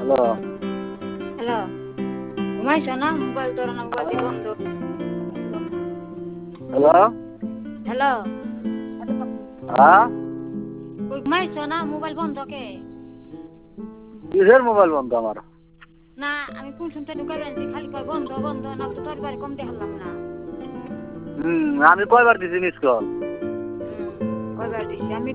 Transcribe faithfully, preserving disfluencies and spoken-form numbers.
Hello hello ঘুমাইছো না? Mobile ধরো না, মোবাইল দিয়ে বন্ধ। হ্যালো হ্যালো হ্যাঁ কই ঘুমাইছো না? মোবাইল বন্ধ কে? কিসের মোবাইল বন্ধ আমার? না আমি কোন শুনতে ঢুকাই আনছি, খালি কয় বন্ধ বন্ধ, না তো তোর বাড়ি কম দেখালাম না। হুম আমি কয়বার দিছি মিস কল? হুম কয়বার দিছি আমি